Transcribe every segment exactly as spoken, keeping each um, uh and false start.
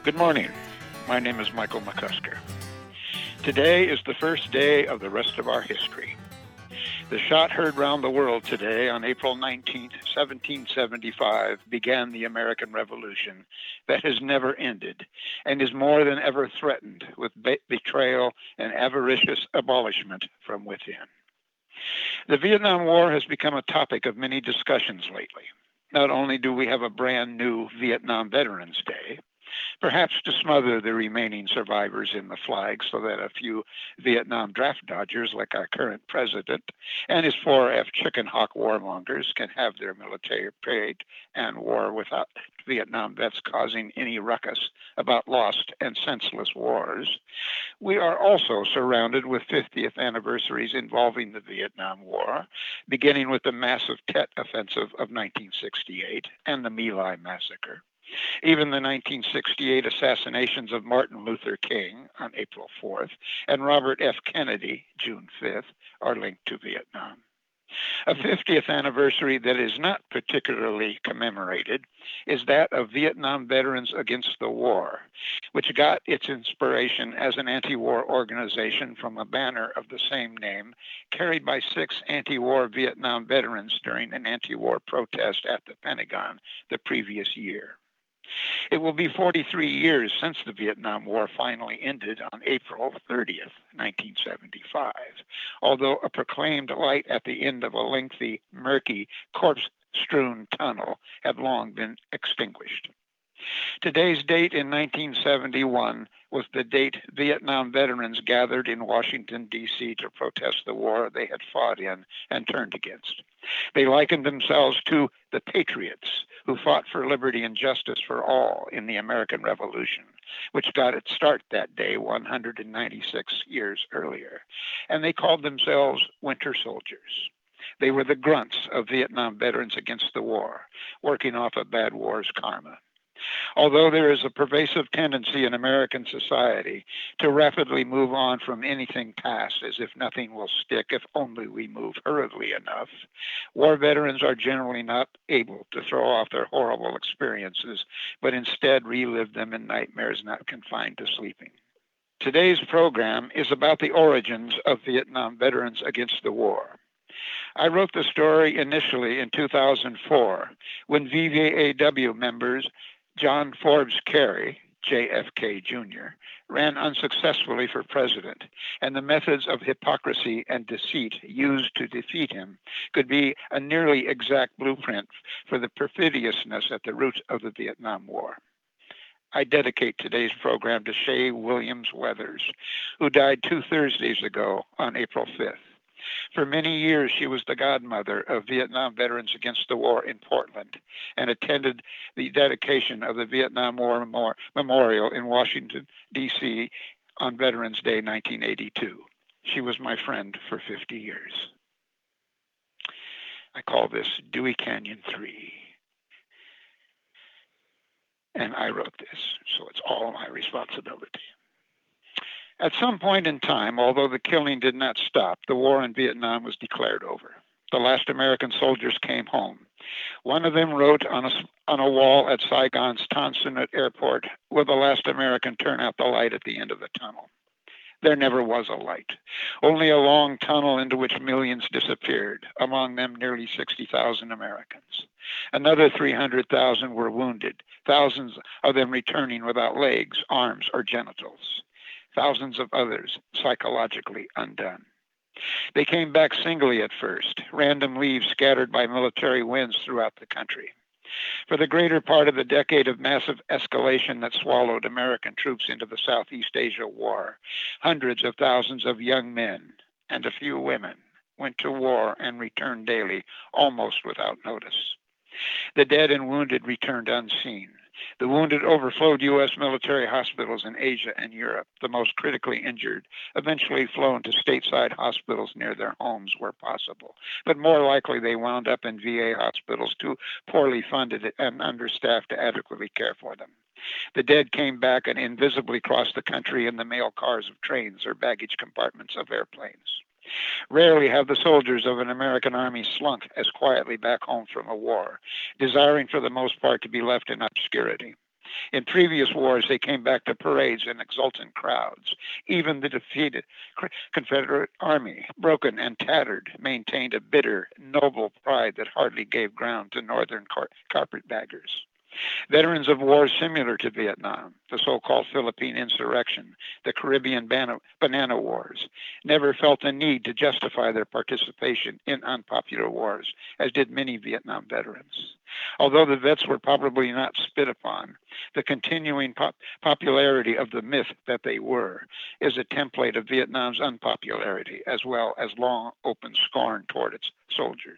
Good morning. My name is Michael McCusker. Today is the first day of the rest of our history. The shot heard round the world today on April nineteenth, seventeen seventy-five began the American Revolution that has never ended and is more than ever threatened with be- betrayal and avaricious abolishment from within. The Vietnam War has become a topic of many discussions lately. Not only do we have a brand new Vietnam Veterans Day, perhaps to smother the remaining survivors in the flag so that a few Vietnam draft dodgers like our current president and his four F chicken hawk warmongers can have their military parade and war without Vietnam vets causing any ruckus about lost and senseless wars. We are also surrounded with fiftieth anniversaries involving the Vietnam War, beginning with the massive Tet Offensive of nineteen sixty-eight and the My Lai Massacre. Even the nineteen sixty-eight assassinations of Martin Luther King on April fourth and Robert F. Kennedy, June fifth, are linked to Vietnam. A fiftieth anniversary that is not particularly commemorated is that of Vietnam Veterans Against the War, which got its inspiration as an anti-war organization from a banner of the same name carried by six anti-war Vietnam veterans during an anti-war protest at the Pentagon the previous year. It will be forty-three years since the Vietnam War finally ended on April thirtieth, nineteen seventy-five, although a proclaimed light at the end of a lengthy, murky, corpse-strewn tunnel had long been extinguished. Today's date in nineteen seventy-one was the date Vietnam veterans gathered in Washington, D C to protest the war they had fought in and turned against. They likened themselves to the patriots who fought for liberty and justice for all in the American Revolution, which got its start that day one hundred ninety-six years earlier. And they called themselves winter soldiers. They were the grunts of Vietnam Veterans Against the War, working off a bad war's karma. Although there is a pervasive tendency in American society to rapidly move on from anything past as if nothing will stick if only we move hurriedly enough, war veterans are generally not able to throw off their horrible experiences, but instead relive them in nightmares not confined to sleeping. Today's program is about the origins of Vietnam Veterans Against the War. I wrote the story initially in two thousand four when V V A W members John Forbes Kerry, J F K Junior, ran unsuccessfully for president, and the methods of hypocrisy and deceit used to defeat him could be a nearly exact blueprint for the perfidiousness at the root of the Vietnam War. I dedicate today's program to Shay Williams Weathers, who died two Thursdays ago on April fifth. For many years, she was the godmother of Vietnam Veterans Against the War in Portland and attended the dedication of the Vietnam War Memorial in Washington, D C on Veterans Day nineteen eighty-two. She was my friend for fifty years. I call this Dewey Canyon three. And I wrote this, so it's all my responsibility. At some point in time, although the killing did not stop, the war in Vietnam was declared over. The last American soldiers came home. One of them wrote on a, on a wall at Saigon's Tan Son Nhut Airport, "Will the last American turn out the light at the end of the tunnel?" There never was a light, only a long tunnel into which millions disappeared, among them nearly sixty thousand Americans. Another three hundred thousand were wounded, thousands of them returning without legs, arms, or genitals. Thousands of others psychologically undone. They came back singly at first, random leaves scattered by military winds throughout the country. For the greater part of the decade of massive escalation that swallowed American troops into the Southeast Asia War, hundreds of thousands of young men and a few women went to war and returned daily, almost without notice. The dead and wounded returned unseen. The wounded overflowed U S military hospitals in Asia and Europe. The most critically injured eventually flown to stateside hospitals near their homes where possible. But more likely they wound up in V A hospitals too poorly funded and understaffed to adequately care for them. The dead came back and invisibly crossed the country in the mail cars of trains or baggage compartments of airplanes. Rarely have the soldiers of an American army slunk as quietly back home from a war, desiring for the most part to be left in obscurity. In previous wars, they came back to parades and exultant crowds. Even the defeated Confederate Army, broken and tattered, maintained a bitter, noble pride that hardly gave ground to Northern car- carpetbaggers. Veterans of wars similar to Vietnam, the so-called Philippine insurrection, the Caribbean Banana, Banana Wars, never felt the need to justify their participation in unpopular wars, as did many Vietnam veterans. Although the vets were probably not spit upon, the continuing pop- popularity of the myth that they were is a template of Vietnam's unpopularity, as well as long open scorn toward its soldiers.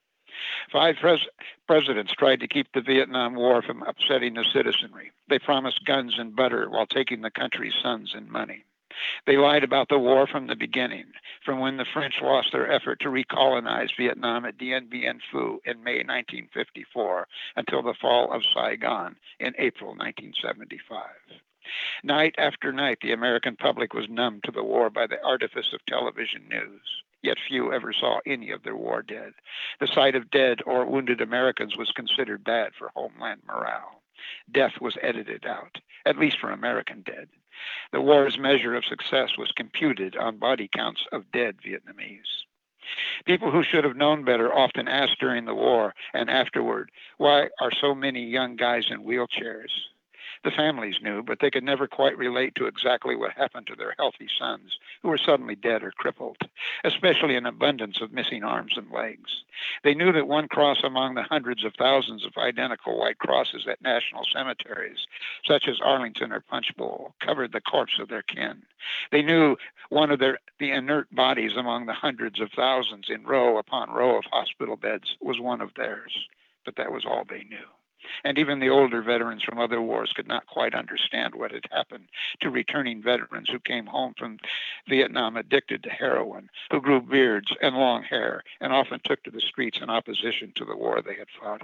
Five pres- presidents tried to keep the Vietnam War from upsetting the citizenry. They promised guns and butter while taking the country's sons and money. They lied about the war from the beginning, from when the French lost their effort to recolonize Vietnam at Dien Bien Phu in May nineteen fifty-four until the fall of Saigon in April nineteen seventy-five. Night after night, the American public was numb to the war by the artifice of television news. Yet few ever saw any of their war dead. The sight of dead or wounded Americans was considered bad for homeland morale. Death was edited out, at least for American dead. The war's measure of success was computed on body counts of dead Vietnamese. People who should have known better often asked during the war and afterward, why are so many young guys in wheelchairs? The families knew, but they could never quite relate to exactly what happened to their healthy sons who were suddenly dead or crippled, especially an abundance of missing arms and legs. They knew that one cross among the hundreds of thousands of identical white crosses at national cemeteries, such as Arlington or Punchbowl, covered the corpse of their kin. They knew one of their, the inert bodies among the hundreds of thousands in row upon row of hospital beds was one of theirs, but that was all they knew. And even the older veterans from other wars could not quite understand what had happened to returning veterans who came home from Vietnam addicted to heroin, who grew beards and long hair, and often took to the streets in opposition to the war they had fought in.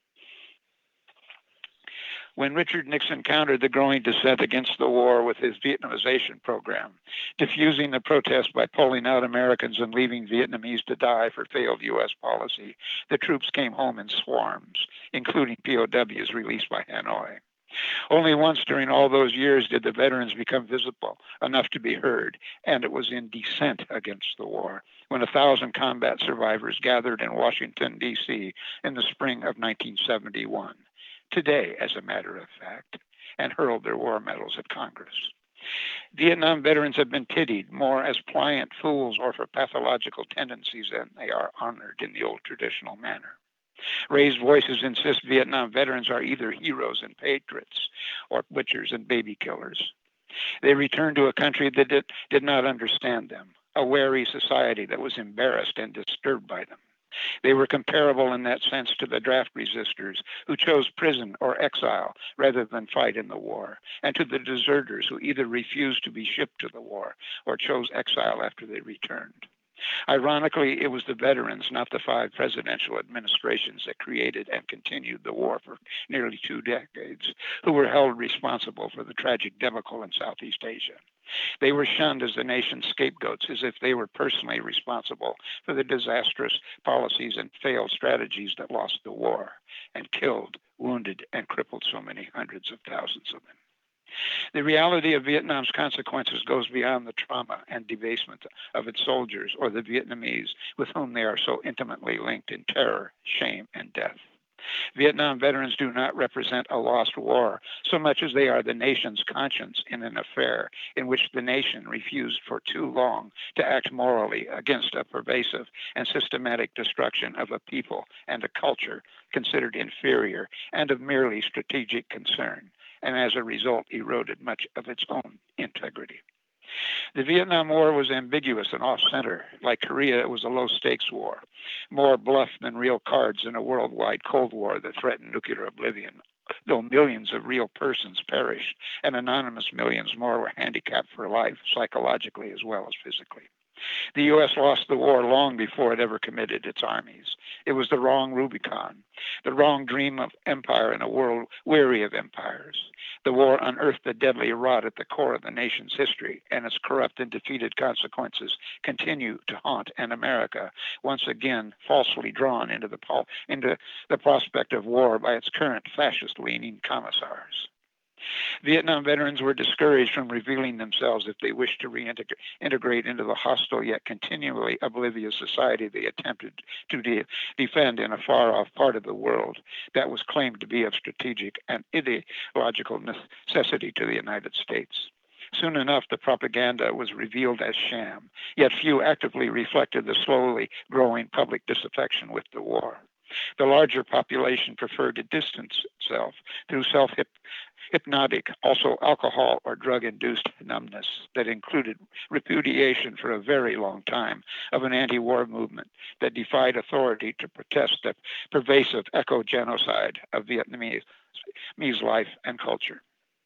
When Richard Nixon countered the growing dissent against the war with his Vietnamization program, diffusing the protest by pulling out Americans and leaving Vietnamese to die for failed U S policy, the troops came home in swarms, including P O Ws released by Hanoi. Only once during all those years did the veterans become visible enough to be heard, and it was in dissent against the war, when a thousand combat survivors gathered in Washington, D C in the spring of nineteen seventy-one. Today, as a matter of fact, and hurled their war medals at Congress. Vietnam veterans have been pitied more as pliant fools or for pathological tendencies than they are honored in the old traditional manner. Raised voices insist Vietnam veterans are either heroes and patriots or butchers and baby killers. They returned to a country that did, did not understand them, a wary society that was embarrassed and disturbed by them. They were comparable in that sense to the draft resistors who chose prison or exile rather than fight in the war, and to the deserters who either refused to be shipped to the war or chose exile after they returned. Ironically, it was the veterans, not the five presidential administrations that created and continued the war for nearly two decades, who were held responsible for the tragic debacle in Southeast Asia. They were shunned as the nation's scapegoats, as if they were personally responsible for the disastrous policies and failed strategies that lost the war and killed, wounded, and crippled so many hundreds of thousands of them. The reality of Vietnam's consequences goes beyond the trauma and debasement of its soldiers or the Vietnamese with whom they are so intimately linked in terror, shame, and death. Vietnam veterans do not represent a lost war so much as they are the nation's conscience in an affair in which the nation refused for too long to act morally against a pervasive and systematic destruction of a people and a culture considered inferior and of merely strategic concern, and as a result eroded much of its own integrity. The Vietnam War was ambiguous and off-center. Like Korea, it was a low-stakes war, more bluff than real cards in a worldwide Cold War that threatened nuclear oblivion, though millions of real persons perished, and anonymous millions more were handicapped for life, psychologically as well as physically. The U S lost the war long before it ever committed its armies. It was the wrong Rubicon, the wrong dream of empire in a world weary of empires. The war unearthed the deadly rot at the core of the nation's history, and its corrupt and defeated consequences continue to haunt an America once again falsely drawn into the, into the prospect of war by its current fascist-leaning commissars. Vietnam veterans were discouraged from revealing themselves if they wished to reintegrate into the hostile yet continually oblivious society they attempted to de- defend in a far-off part of the world that was claimed to be of strategic and ideological necessity to the United States. Soon enough, the propaganda was revealed as sham, yet few actively reflected the slowly growing public disaffection with the war. The larger population preferred to distance itself through self-hypnotic, also alcohol or drug-induced numbness that included repudiation for a very long time of an anti-war movement that defied authority to protest the pervasive eco-genocide of Vietnamese life and culture.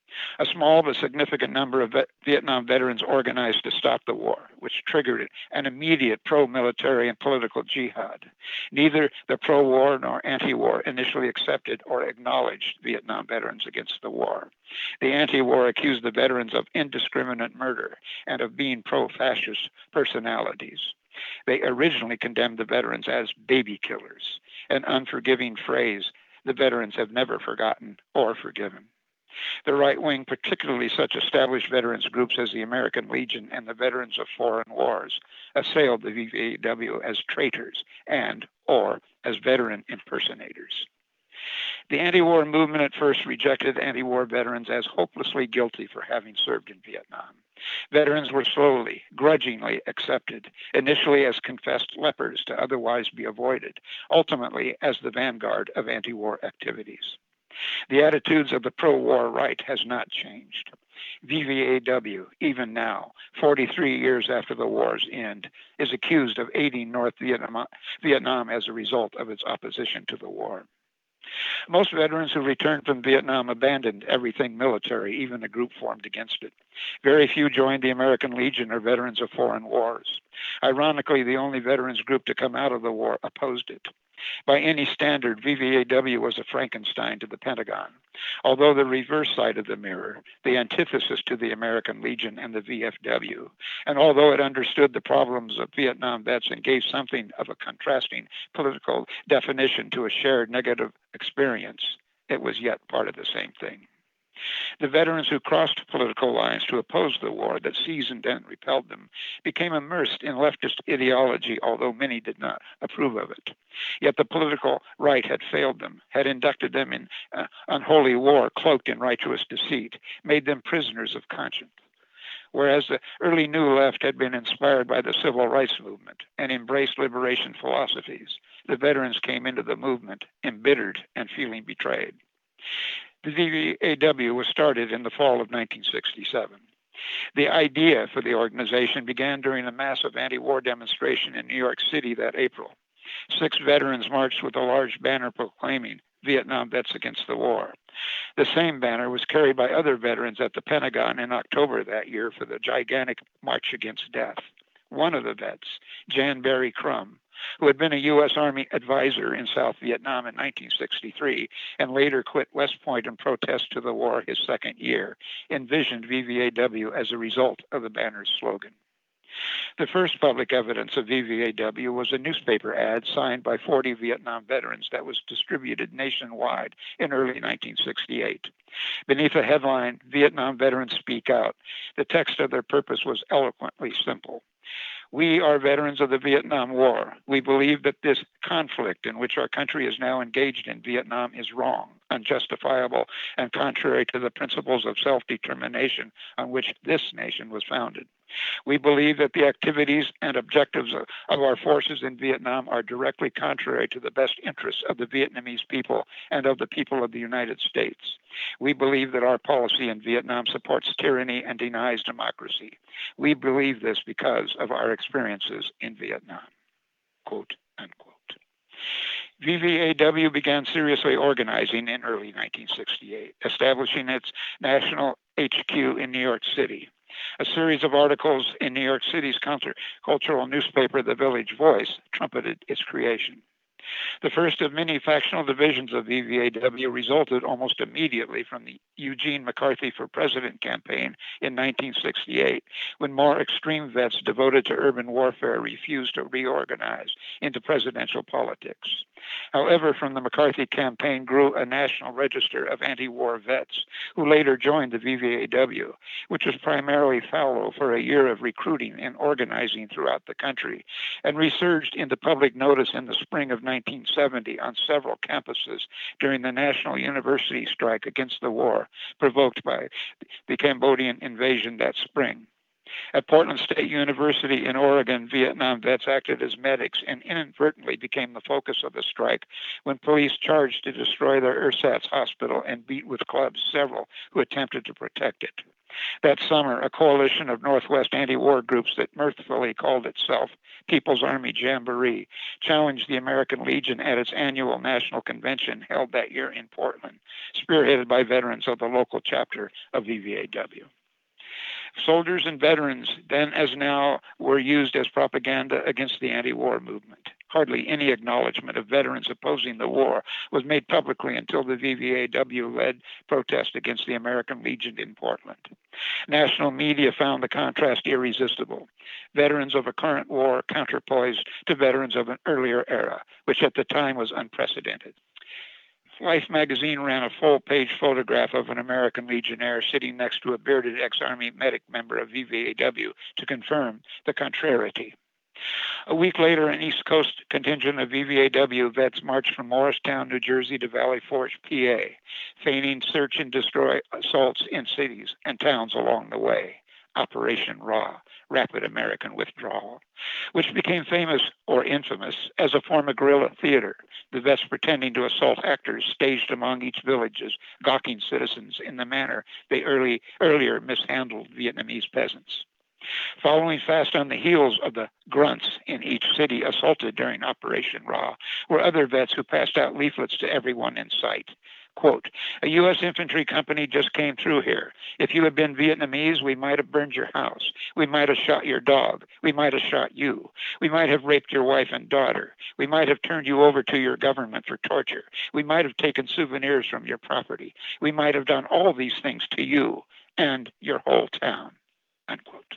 A small but significant number of Vietnam veterans organized to stop the war, which triggered an immediate pro-military and political jihad. Neither the pro-war nor anti-war initially accepted or acknowledged Vietnam veterans against the war. The anti-war accused the veterans of indiscriminate murder and of being pro-fascist personalities. They originally condemned the veterans as baby killers, an unforgiving phrase the veterans have never forgotten or forgiven. The right wing, particularly such established veterans groups as the American Legion and the Veterans of Foreign Wars, assailed the V V A W as traitors and or as veteran impersonators. The anti-war movement at first rejected anti-war veterans as hopelessly guilty for having served in Vietnam. Veterans were slowly, grudgingly accepted, initially as confessed lepers to otherwise be avoided, ultimately as the vanguard of anti-war activities. The attitudes of the pro-war right has not changed. V V A W, even now, forty-three years after the war's end, is accused of aiding North Vietnam, Vietnam as a result of its opposition to the war. Most veterans who returned from Vietnam abandoned everything military, even a group formed against it. Very few joined the American Legion or Veterans of Foreign Wars. Ironically, the only veterans group to come out of the war opposed it. By any standard, V V A W was a Frankenstein to the Pentagon. Although the reverse side of the mirror, the antithesis to the American Legion and the V F W, and although it understood the problems of Vietnam vets and gave something of a contrasting political definition to a shared negative experience, it was yet part of the same thing. The veterans who crossed political lines to oppose the war that seasoned and repelled them became immersed in leftist ideology, although many did not approve of it. Yet the political right had failed them, had inducted them in uh, unholy war cloaked in righteous deceit, made them prisoners of conscience. Whereas the early New Left had been inspired by the civil rights movement and embraced liberation philosophies, the veterans came into the movement embittered and feeling betrayed. The V V A W was started in the fall of nineteen sixty-seven. The idea for the organization began during a massive anti-war demonstration in New York City that April. Six veterans marched with a large banner proclaiming Vietnam Vets Against the War. The same banner was carried by other veterans at the Pentagon in October that year for the gigantic March Against Death. One of the vets, Jan Barry Crum, who had been a U S Army advisor in South Vietnam in nineteen sixty-three and later quit West Point in protest to the war his second year, envisioned V V A W as a result of the banner's slogan. The first public evidence of V V A W was a newspaper ad signed by forty Vietnam veterans that was distributed nationwide in early nineteen sixty-eight. Beneath a headline, Vietnam Veterans Speak Out, the text of their purpose was eloquently simple. We are veterans of the Vietnam War. We believe that this conflict in which our country is now engaged in Vietnam is wrong, unjustifiable, and contrary to the principles of self-determination on which this nation was founded. We believe that the activities and objectives of, of our forces in Vietnam are directly contrary to the best interests of the Vietnamese people and of the people of the United States. We believe that our policy in Vietnam supports tyranny and denies democracy. We believe this because of our experiences in Vietnam. Quote, unquote. V V A W began seriously organizing in early nineteen sixty-eight, establishing its national H Q in New York City. A series of articles in New York City's countercultural newspaper, The Village Voice, trumpeted its creation. The first of many factional divisions of V V A W resulted almost immediately from the Eugene McCarthy for President campaign in nineteen sixty-eight, when more extreme vets devoted to urban warfare refused to reorganize into presidential politics. However, from the McCarthy campaign grew a national register of anti-war vets who later joined the V V A W, which was primarily fallow for a year of recruiting and organizing throughout the country, and resurged into public notice in the spring of nineteen seventy on several campuses during the National University strike against the war provoked by the Cambodian invasion that spring. At Portland State University in Oregon, Vietnam vets acted as medics and inadvertently became the focus of the strike when police charged to destroy their ersatz hospital and beat with clubs several who attempted to protect it. That summer, a coalition of Northwest anti-war groups that mirthfully called itself People's Army Jamboree challenged the American Legion at its annual national convention held that year in Portland, spearheaded by veterans of the local chapter of V V A W. Soldiers and veterans, then as now, were used as propaganda against the anti-war movement. Hardly any acknowledgement of veterans opposing the war was made publicly until the V V A W-led protest against the American Legion in Portland. National media found the contrast irresistible. Veterans of a current war counterpoised to veterans of an earlier era, which at the time was unprecedented. Life magazine ran a full-page photograph of an American Legionnaire sitting next to a bearded ex-Army medic member of V V A W to confirm the contrariety. A week later, an East Coast contingent of V V A W vets marched from Morristown, New Jersey to Valley Forge, P A, feigning search and destroy assaults in cities and towns along the way. Operation Raw, Rapid American Withdrawal, which became famous or infamous as a form of guerrilla theater, the vets pretending to assault actors staged among each villages, gawking citizens in the manner they early, earlier mishandled Vietnamese peasants. Following fast on the heels of the grunts in each city assaulted during Operation Raw were other vets who passed out leaflets to everyone in sight. Quote, a U S infantry company just came through here. If you had been Vietnamese, we might have burned your house. We might have shot your dog. We might have shot you. We might have raped your wife and daughter. We might have turned you over to your government for torture. We might have taken souvenirs from your property. We might have done all these things to you and your whole town. Unquote.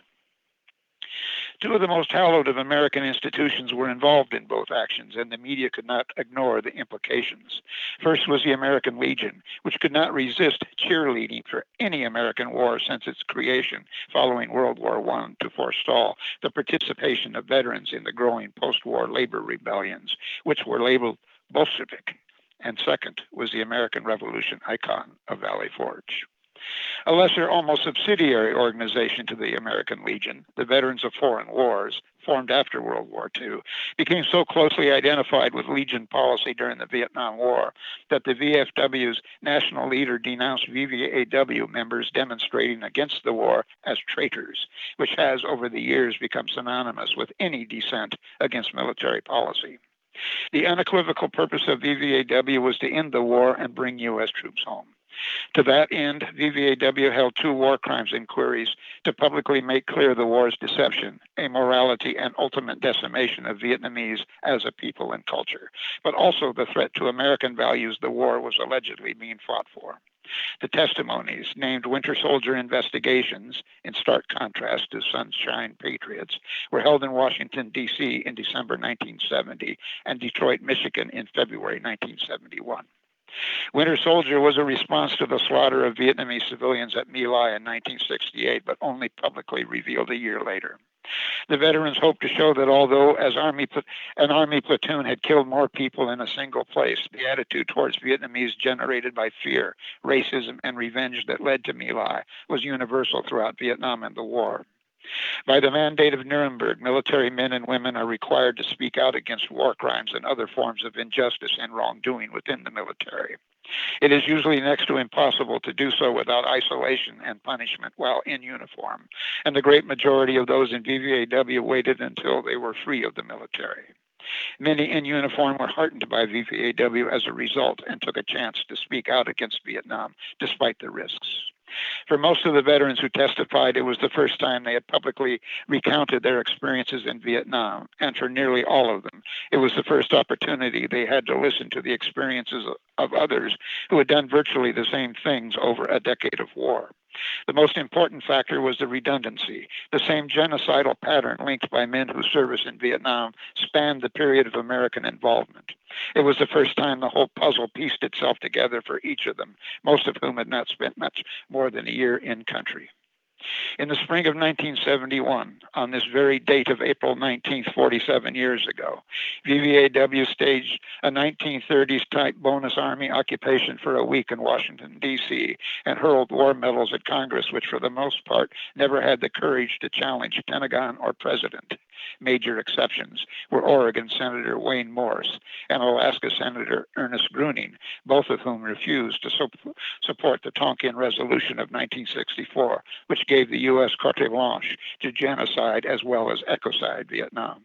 Two of the most hallowed of American institutions were involved in both actions, and the media could not ignore the implications. First was the American Legion, which could not resist cheerleading for any American war since its creation following World War One to forestall the participation of veterans in the growing post-war labor rebellions, which were labeled Bolshevik. And second was the American Revolution icon of Valley Forge. A lesser, almost subsidiary organization to the American Legion, the Veterans of Foreign Wars, formed after World War Two, became so closely identified with Legion policy during the Vietnam War that the V F W's national leader denounced V V A W members demonstrating against the war as traitors, which has over the years become synonymous with any dissent against military policy. The unequivocal purpose of V V A W was to end the war and bring U S troops home. To that end, V V A W held two war crimes inquiries to publicly make clear the war's deception, immorality, and ultimate decimation of Vietnamese as a people and culture, but also the threat to American values the war was allegedly being fought for. The testimonies, named Winter Soldier Investigations, in stark contrast to Sunshine Patriots, were held in Washington, D C in December nineteen seventy and Detroit, Michigan in February nineteen seventy-one. Winter Soldier was a response to the slaughter of Vietnamese civilians at My Lai in nineteen sixty-eight, but only publicly revealed a year later. The veterans hoped to show that although as army, an army platoon had killed more people in a single place, the attitude towards Vietnamese generated by fear, racism, and revenge that led to My Lai was universal throughout Vietnam and the war. By the mandate of Nuremberg, military men and women are required to speak out against war crimes and other forms of injustice and wrongdoing within the military. It is usually next to impossible to do so without isolation and punishment while in uniform, and the great majority of those in V V A W waited until they were free of the military. Many in uniform were heartened by V V A W as a result and took a chance to speak out against Vietnam despite the risks. For most of the veterans who testified, it was the first time they had publicly recounted their experiences in Vietnam, and for nearly all of them, it was the first opportunity they had to listen to the experiences of others who had done virtually the same things over a decade of war. The most important factor was the redundancy. The same genocidal pattern linked by men whose service in Vietnam spanned the period of American involvement. It was the first time the whole puzzle pieced itself together for each of them, most of whom had not spent much more than a year in country. In the spring of nineteen seventy-one, on this very date of April nineteenth, forty-seven years ago, V V A W staged a nineteen thirties-type bonus army occupation for a week in Washington, D C, and hurled war medals at Congress, which for the most part never had the courage to challenge Pentagon or President. Major exceptions were Oregon Senator Wayne Morse and Alaska Senator Ernest Gruening, both of whom refused to su- support the Tonkin Resolution of nineteen sixty-four, which gave the U S carte blanche to genocide as well as ecocide Vietnam.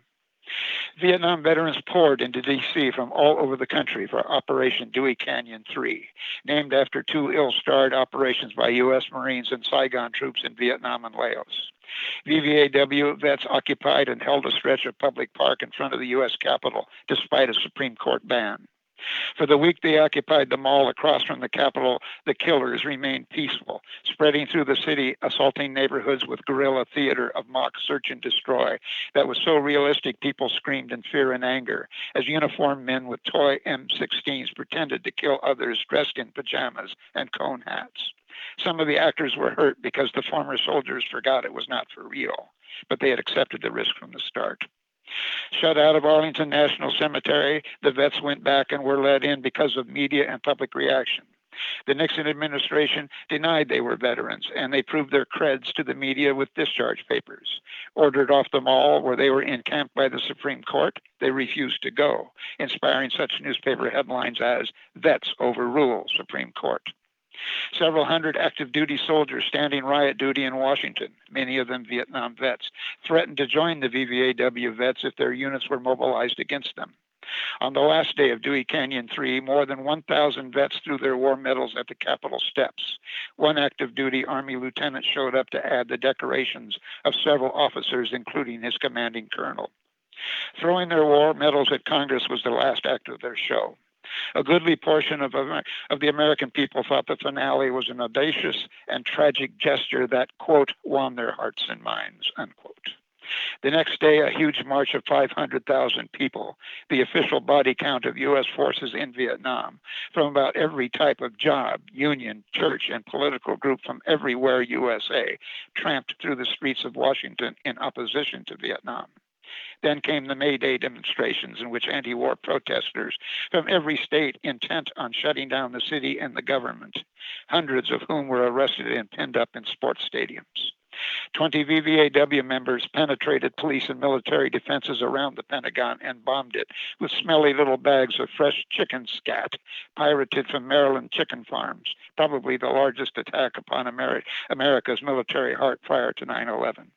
Vietnam veterans poured into D C from all over the country for Operation Dewey Canyon three, named after two ill-starred operations by U S Marines and Saigon troops in Vietnam and Laos. V V A W vets occupied and held a stretch of public park in front of the U S Capitol, despite a Supreme Court ban. For the week they occupied the mall across from the Capitol, the killers remained peaceful, spreading through the city, assaulting neighborhoods with guerrilla theater of mock search and destroy that was so realistic people screamed in fear and anger as uniformed men with toy M sixteens pretended to kill others dressed in pajamas and cone hats. Some of the actors were hurt because the former soldiers forgot it was not for real, but they had accepted the risk from the start. Shut out of Arlington National Cemetery, the vets went back and were let in because of media and public reaction. The Nixon administration denied they were veterans, and they proved their creds to the media with discharge papers. Ordered off the mall where they were encamped by the Supreme Court, they refused to go, inspiring such newspaper headlines as "Vets Overrule Supreme Court." Several hundred active duty soldiers standing riot duty in Washington, many of them Vietnam vets, threatened to join the V V A W vets if their units were mobilized against them. On the last day of Dewey Canyon three, more than one thousand vets threw their war medals at the Capitol steps. One active duty Army lieutenant showed up to add the decorations of several officers, including his commanding colonel. Throwing their war medals at Congress was the last act of their show. A goodly portion of, of the American people thought the finale was an audacious and tragic gesture that, quote, won their hearts and minds, unquote. The next day, a huge march of five hundred thousand people, the official body count of U S forces in Vietnam, from about every type of job, union, church, and political group from everywhere U S A, tramped through the streets of Washington in opposition to Vietnam. Then came the May Day demonstrations in which anti-war protesters from every state intent on shutting down the city and the government, hundreds of whom were arrested and pinned up in sports stadiums. twenty V V A W members penetrated police and military defenses around the Pentagon and bombed it with smelly little bags of fresh chicken scat, pirated from Maryland chicken farms, probably the largest attack upon Ameri- America's military heart prior to nine eleven.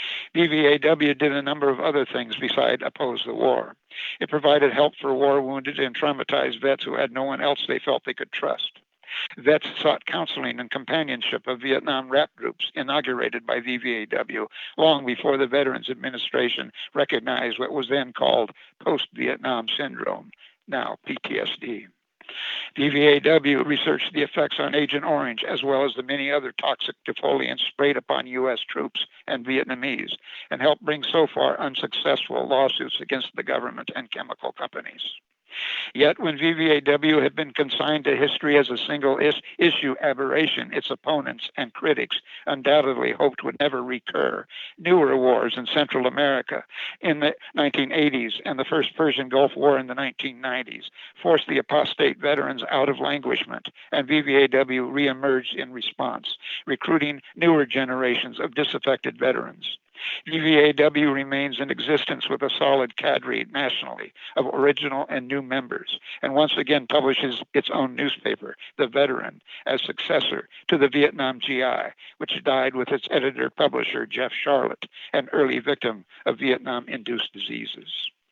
V V A W did a number of other things besides oppose the war. It provided help for war wounded and traumatized vets who had no one else they felt they could trust. Vets sought counseling and companionship of Vietnam rap groups inaugurated by V V A W long before the Veterans Administration recognized what was then called post-Vietnam syndrome, now P T S D. V V A W researched the effects on Agent Orange as well as the many other toxic defoliants sprayed upon U S troops and Vietnamese and helped bring so far unsuccessful lawsuits against the government and chemical companies. Yet when V V A W had been consigned to history as a single is- issue aberration, its opponents and critics undoubtedly hoped would never recur. Newer wars in Central America in the nineteen eighties and the first Persian Gulf War in the nineteen nineties forced the apostate veterans out of languishment, and V V A W reemerged in response, recruiting newer generations of disaffected veterans. V V A W remains in existence with a solid cadre nationally of original and new members, and once again publishes its own newspaper, The Veteran, as successor to the Vietnam G I, which died with its editor-publisher, Jeff Sharlet, an early victim of Vietnam-induced diseases.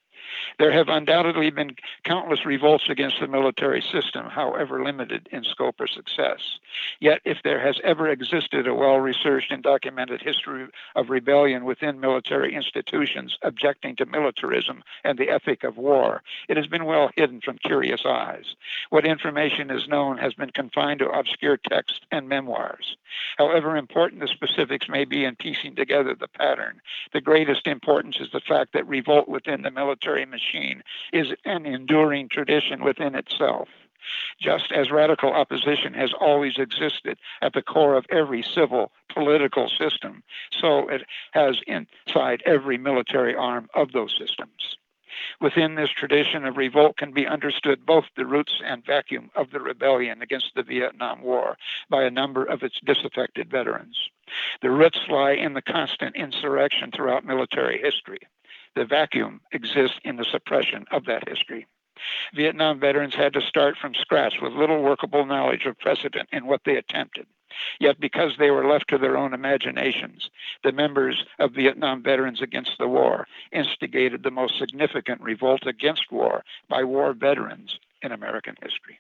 There have undoubtedly been countless revolts against the military system, however limited in scope or success. Yet, if there has ever existed a well-researched and documented history of rebellion within military institutions objecting to militarism and the ethic of war, it has been well hidden from curious eyes. What information is known has been confined to obscure texts and memoirs. However important the specifics may be in piecing together the pattern, the greatest importance is the fact that revolt within the military machine is an enduring tradition within itself. Just as radical opposition has always existed at the core of every civil political system, so it has inside every military arm of those systems. Within this tradition of revolt can be understood both the roots and vacuum of the rebellion against the Vietnam War by a number of its disaffected veterans. The roots lie in the constant insurrection throughout military history. The vacuum exists in the suppression of that history. Vietnam veterans had to start from scratch with little workable knowledge of precedent in what they attempted. Yet because they were left to their own imaginations, the members of Vietnam Veterans Against the War instigated the most significant revolt against war by war veterans in American history.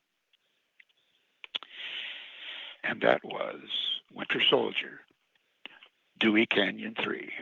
And that was Winter Soldier, Dewey Canyon three.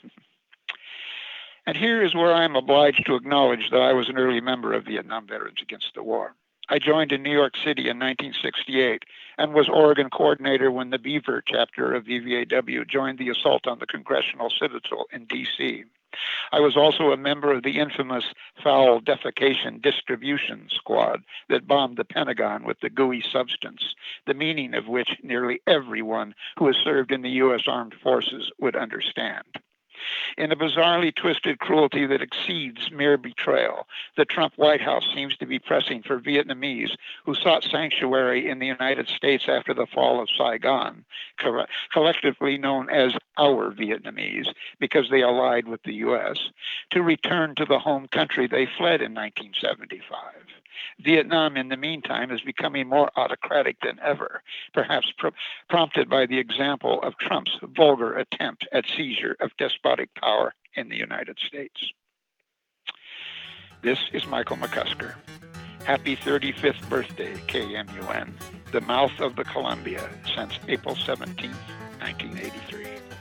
And here is where I am obliged to acknowledge that I was an early member of Vietnam Veterans Against the War. I joined in New York City in nineteen sixty-eight and was Oregon coordinator when the Beaver chapter of V V A W joined the assault on the Congressional Citadel in D C. I was also a member of the infamous foul defecation distribution squad that bombed the Pentagon with the gooey substance, the meaning of which nearly everyone who has served in the U S Armed Forces would understand. In a bizarrely twisted cruelty that exceeds mere betrayal, the Trump White House seems to be pressing for Vietnamese who sought sanctuary in the United States after the fall of Saigon, co- collectively known as our Vietnamese because they allied with the U S, to return to the home country they fled in nineteen seventy-five. Vietnam, in the meantime, is becoming more autocratic than ever, perhaps pro- prompted by the example of Trump's vulgar attempt at seizure of despotic power in the United States. This is Michael McCusker. Happy thirty-fifth birthday, K M U N, the mouth of the Columbia since April seventeenth, nineteen eighty-three.